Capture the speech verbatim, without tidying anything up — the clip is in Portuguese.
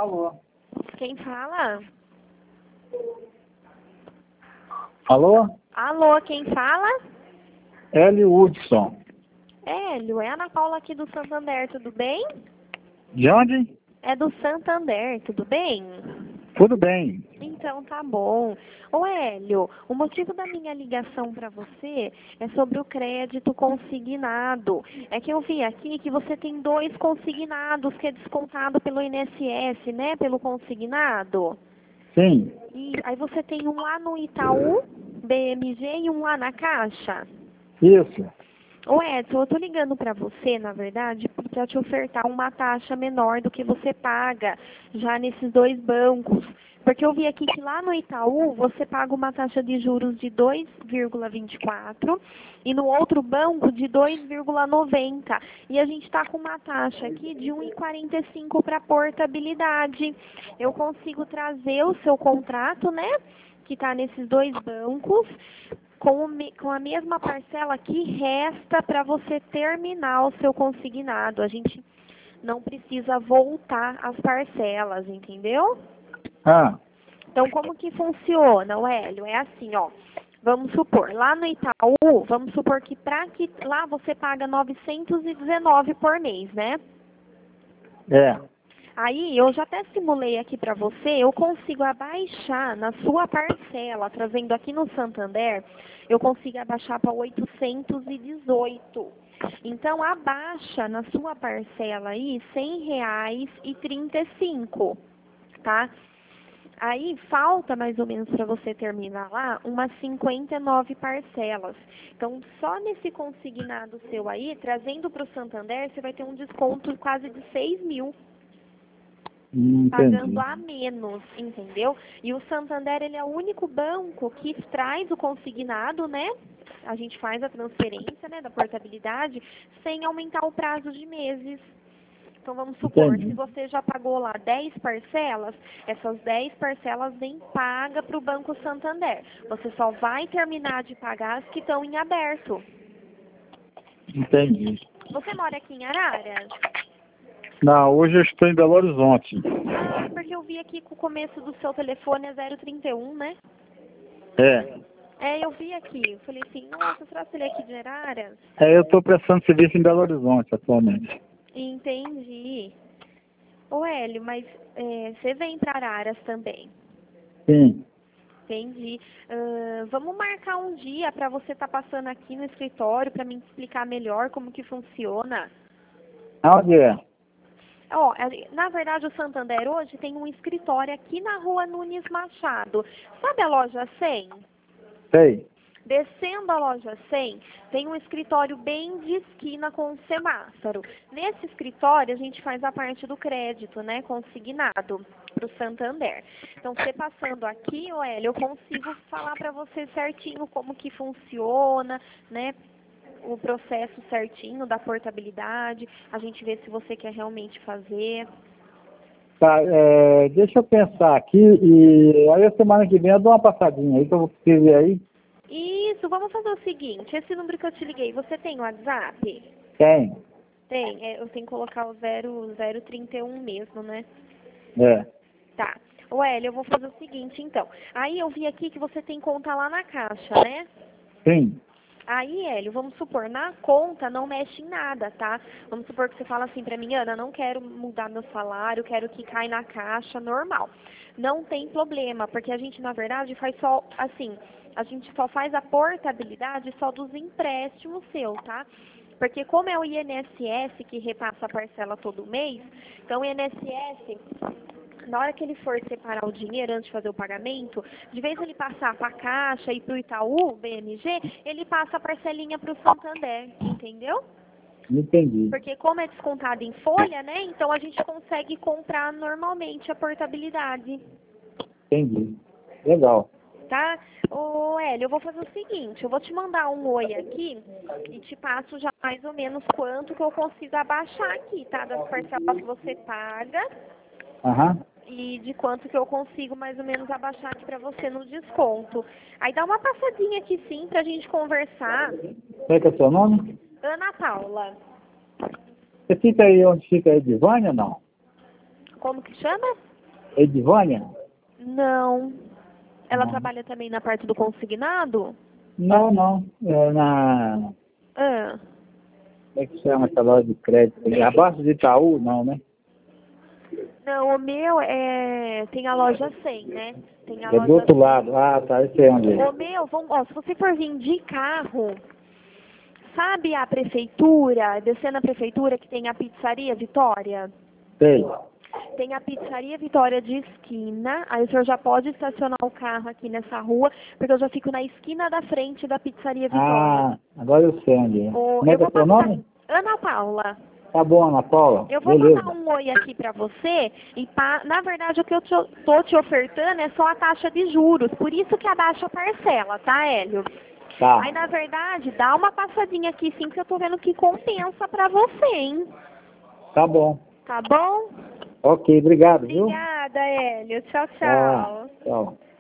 Alô? Quem fala? Alô? Alô, quem fala? Hélio Hudson. Hélio, é a Ana Paula aqui do Santander, tudo bem? De onde? É do Santander, tudo bem? Tudo bem. Então tá bom. Ô Hélio, o motivo da minha ligação para você é sobre o crédito consignado. É que eu vi aqui que você tem dois consignados que é descontado pelo I N S S, né? Pelo consignado. Sim. E aí você tem um lá no Itaú, B M G, e um lá na Caixa. Isso. Ô Edson, eu tô ligando para você, na verdade, para te ofertar uma taxa menor do que você paga já nesses dois bancos. Porque eu vi aqui que lá no Itaú você paga uma taxa de juros de dois vírgula vinte e quatro e no outro banco de dois vírgula noventa. E a gente está com uma taxa aqui de um vírgula quarenta e cinco para portabilidade. Eu consigo trazer o seu contrato, né? Que está nesses dois bancos, com, o me, com a mesma parcela que resta para você terminar o seu consignado. A gente não precisa voltar as parcelas, entendeu? Ah, Então, como que funciona, Hélio? É assim, ó. Vamos supor, lá no Itaú, vamos supor que para que lá você paga novecentos e dezenove por mês, né? é. Aí, eu já até simulei aqui para você, eu consigo abaixar na sua parcela, trazendo aqui no Santander, eu consigo abaixar para oitocentos e dezoito. Então, abaixa na sua parcela aí cem reais e trinta e cinco, tá? Aí, falta mais ou menos para você terminar lá umas cinquenta e nove parcelas. Então, só nesse consignado seu aí, trazendo para o Santander, você vai ter um desconto quase de seis mil. Entendi. Pagando a menos, entendeu? E o Santander, ele é o único banco que traz o consignado, né? A gente faz a transferência, né, da portabilidade, sem aumentar o prazo de meses. Então, vamos supor, Entendi. se você já pagou lá dez parcelas, essas dez parcelas nem paga para o Banco Santander. Você só vai terminar de pagar as que estão em aberto. Entendi. Você mora aqui em Araras? Não, hoje eu estou em Belo Horizonte. Ah, porque eu vi aqui que o começo do seu telefone é zero trinta e um, né? É. É, eu vi aqui. Eu falei assim, nossa, será que ele é aqui de Araras? É, eu estou prestando serviço em Belo Horizonte atualmente. Entendi. Ô, Hélio, mas é, você vem para Araras também? Sim. Entendi. Uh, vamos marcar um dia para você estar tá passando aqui no escritório para me explicar melhor como que funciona. Aonde é? Ó, na verdade, o Santander hoje tem um escritório aqui na rua Nunes Machado. Sabe a loja cem? Sei. Descendo a loja cem, tem um escritório bem de esquina com um semáforo. Nesse escritório, a gente faz a parte do crédito, né, consignado para o Santander. Então, você passando aqui, Hélio, eu consigo falar para você certinho como que funciona, né, o processo certinho da portabilidade. A gente vê se você quer realmente fazer. Tá, é, deixa eu pensar aqui e aí a semana que vem eu dou uma passadinha aí que eu vou escrever aí. Isso, vamos fazer o seguinte, esse número que eu te liguei, você tem o WhatsApp? Tem. Tem, é, eu tenho que colocar o zero zero trinta e um mesmo, né? É. Tá. Ô, Hélio, eu vou fazer o seguinte, então. Aí eu vi aqui que você tem conta lá na Caixa, né? Sim. Aí, Hélio, vamos supor, na conta não mexe em nada, tá? Vamos supor que você fala assim pra mim, Ana, não quero mudar meu salário, quero que caia na Caixa normal. Não tem problema, porque a gente, na verdade, faz só, assim, a gente só faz a portabilidade só dos empréstimos seu, tá? Porque como é o I N S S que repassa a parcela todo mês, então o I N S S, na hora que ele for separar o dinheiro antes de fazer o pagamento, de vez ele passar para a Caixa e para o Itaú, B M G, ele passa a parcelinha para o Santander, entendeu? Entendi. Porque como é descontado em folha, né, então a gente consegue comprar normalmente a portabilidade. Entendi. Legal. Tá? Ô, Hélio, eu vou fazer o seguinte, eu vou te mandar um oi aqui e te passo já mais ou menos quanto que eu consigo abaixar aqui, tá? Das parcelas que você paga Aham. e de quanto que eu consigo mais ou menos abaixar aqui pra você no desconto. Aí dá uma passadinha aqui sim pra gente conversar. Qual é que é o seu nome? Ana Paula, Você fica aí onde fica a Edivânia ou não? como que chama? Edivânia? Não. Ela Não. trabalha também na parte do consignado? Não, não. É na... Ah. Como é que chama essa loja de crédito? ali? Abaixo de Itaú, não, né? Não, o meu é... tem a loja cem, né? Tem a É loja do outro cem. lado. Ah, tá. Esse é onde é. O meu, vamos, ó, se você for vir de carro, sabe a prefeitura, descendo a prefeitura que tem a pizzaria Vitória? Sei. Tem a pizzaria Vitória de esquina, aí o senhor já pode estacionar o carro aqui nessa rua, porque eu já fico na esquina da frente da pizzaria Vitória. Ah, agora eu sei onde é. O, Como é eu que é vou seu passar. nome? Ana Paula. Tá bom, Ana Paula. Eu vou Beleza. mandar um oi aqui pra você e pa- na verdade o que eu te- tô te ofertando é só a taxa de juros, por isso que abaixa a parcela, tá, Hélio? Tá. Aí na verdade dá uma passadinha aqui sim que eu tô vendo que compensa pra você, hein? Tá bom. Tá bom? Ok, obrigado, viu? Obrigada, Hélio. Tchau, Tá. tchau. Tchau.